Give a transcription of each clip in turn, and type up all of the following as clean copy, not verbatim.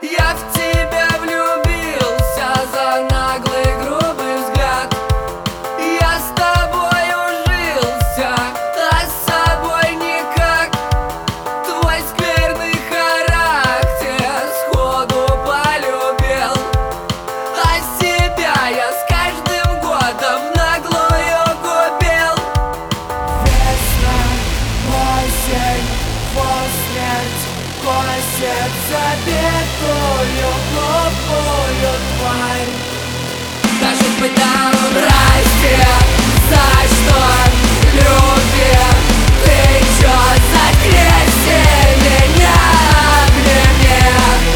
Я в тебя влюбился за наглый грубый взгляд. Я с тобой ужился, а с собой никак. Твой скверный характер сходу полюбил, а себя я с каждым годом наглую губил. Весна, осень, посмерть косит забитую глупую тварь. Скажет быть нам здрасте, за что любим? Ты чё за крестьян меня обними?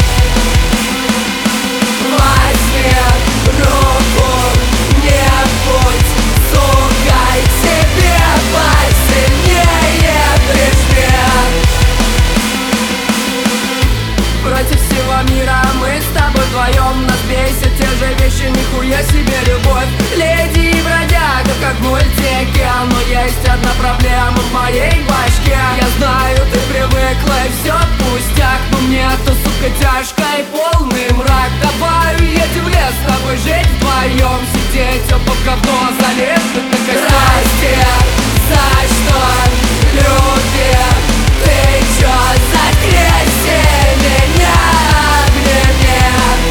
Возьми руку, не будь сукой, тебе посильнее прижми. Против всего мира мы с тобой вдвоем. Нас бесит те же вещи, нихуя себе любовь. Леди и бродяга, как в мультике. Но есть одна проблема в моей башке. Я знаю, ты привыкла и все пустяк, но мне-то, сука, тяжко и полный мрак. Давай уедем в лес с тобой жить вдвоем, сидеть оба в говно, залезть на костер. Здрасте, за что любим? Ты чё за крестьян меня обними?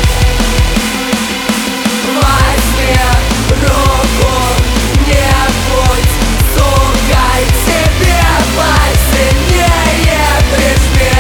Возьми руку, не будь сукой, тебе посильнее прижми.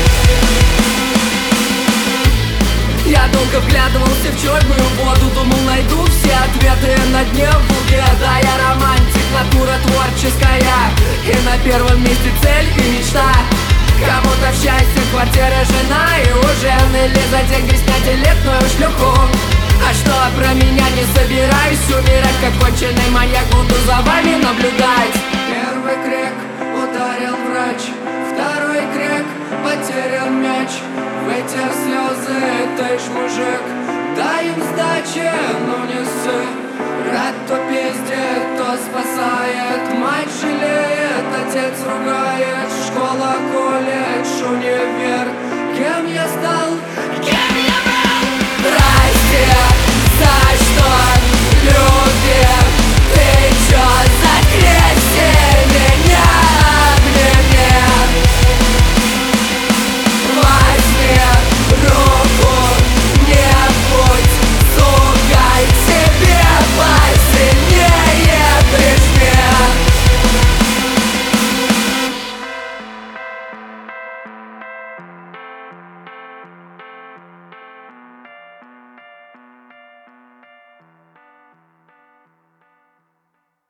Я долго вглядывался в черную воду, думал, найду все ответы на дне в уме. Да, я романтик, натура творческая, и на первом месте цель и мечта. Кому-то в счастье в квартире жена и ужин, или за деньги снять элитную шлюху. А что про меня не собираюсь умирать, как конченый маньяк буду за вами наблюдать. Первый крик ударил врач, второй крик потерян мяч. Вытер слезы, ты ж мужик, дай им сдачи, ну не ссы. Брат то пиздит, то спасает, мать жалеет, отец ругает, школа колет.